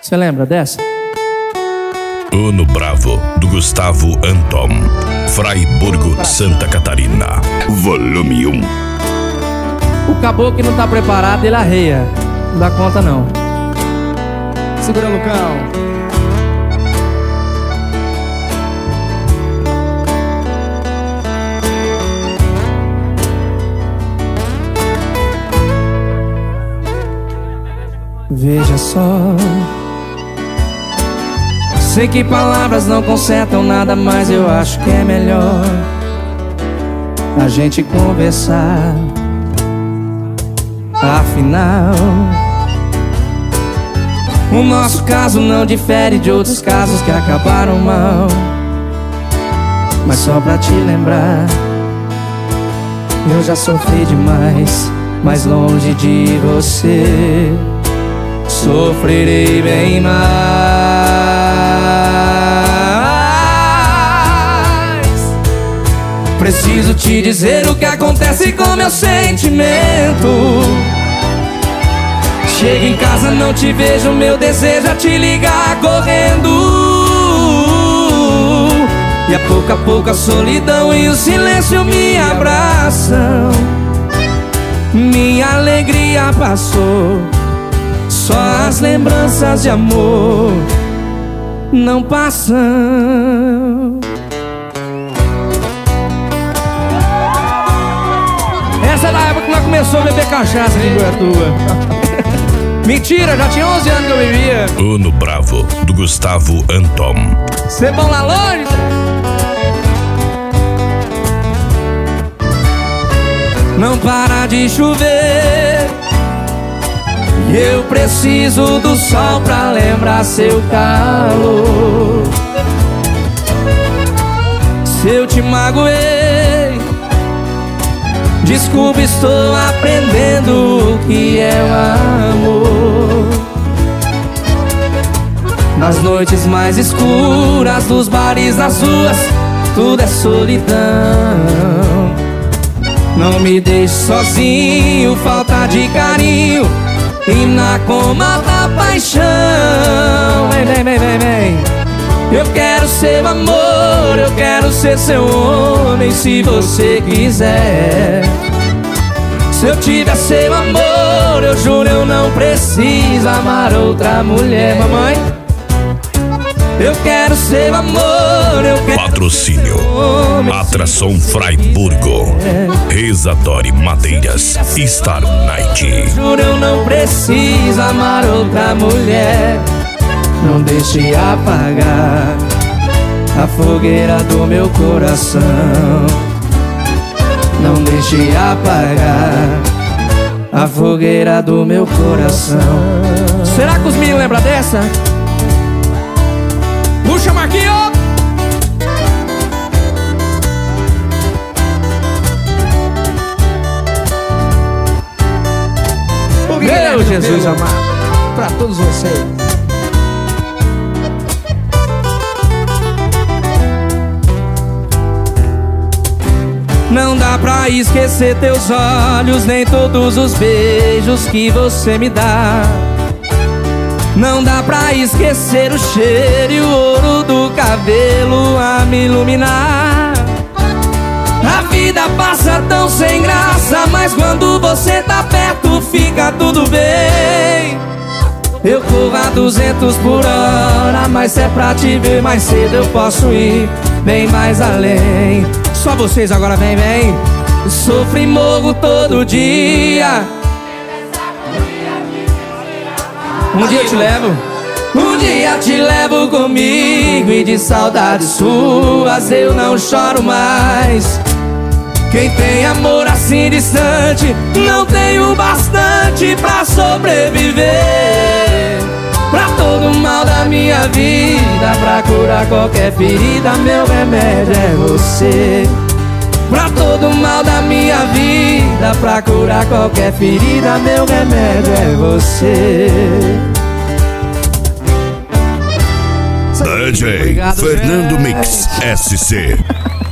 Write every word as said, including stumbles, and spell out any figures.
Você lembra dessa? Ano Bravo, do Gustavo Anton, Fraiburgo, Santa Catarina, volume um. O caboclo que não tá preparado, ele arreia. Não dá conta não. Segura, Lucão. Veja só, sei que palavras não consertam nada, mas eu acho que é melhor a gente conversar. Afinal, o nosso caso não difere de outros casos que acabaram mal. Mas só pra te lembrar, eu já sofri demais, mas longe de você sofrerei bem mais. Preciso te dizer o que acontece com meu sentimento. Chego em casa, não te vejo, meu desejo é te ligar correndo. E a pouco a pouco a solidão e o silêncio me abraçam. Minha alegria passou, só as lembranças de amor não passam. Essa é da época que nós começamos a beber cachaça aqui em Goiatuba. Mentira, já tinha onze anos que eu bebia. Ano Bravo, do Gustavo Anton. Cê bom lá longe? Não para de chover, eu preciso do sol pra lembrar seu calor. Se eu te magoei, desculpa, estou aprendendo o que é o amor. Nas noites mais escuras dos bares, das ruas, tudo é solidão. Não me deixe sozinho, falta de carinho e na coma da paixão. Vem, vem, vem, vem, vem. Eu quero ser amor, eu quero ser seu homem, se você quiser. Se eu tiver seu amor, eu juro eu não preciso amar outra mulher. Mamãe, eu quero seu amor, eu quero. Patrocínio Atração Fraiburgo, Resadori Madeiras, Star Night. Eu juro eu não preciso amar outra mulher. Não deixe apagar a fogueira do meu coração. Não deixe apagar a fogueira do meu coração. Será que os meninos lembram dessa? Puxa, Marquinhos! Meu Jesus amado, pra todos vocês. não dá pra esquecer teus olhos, nem todos os beijos que você me dá. Não dá pra esquecer o cheiro e o ouro do cabelo a me iluminar. A vida passa tão sem graça, mas quando você tá perto fica tudo bem. Eu corro a duzentos por hora, mas se é pra te ver mais cedo eu posso ir bem mais além. Só vocês agora, vem, vem. Sofro e morro todo dia. Um dia eu te levo, um dia te levo comigo, e de saudades suas eu não choro mais. Quem tem amor assim distante não tem o bastante pra sobreviver. Pra todo mal da minha vida, pra curar qualquer ferida, meu remédio é você. Pra todo mal da minha vida, pra curar qualquer ferida, meu remédio é você. D J Fernando Mix S C.